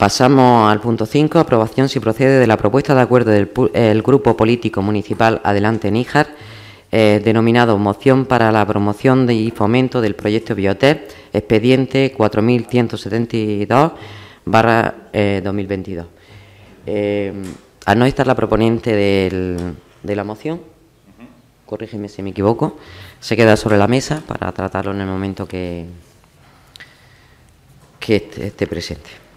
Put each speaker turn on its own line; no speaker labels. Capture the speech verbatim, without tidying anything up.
Pasamos al punto cinco, aprobación si procede de la propuesta de acuerdo del el Grupo Político Municipal Adelante Níjar, eh, denominado Moción para la promoción de y fomento del proyecto Biotech, expediente cuatro mil ciento setenta y dos barra dos mil veintidós. Eh, al no estar la proponente del, de la moción, corrígeme si me equivoco, se queda sobre la mesa para tratarlo en el momento que, que esté, esté presente.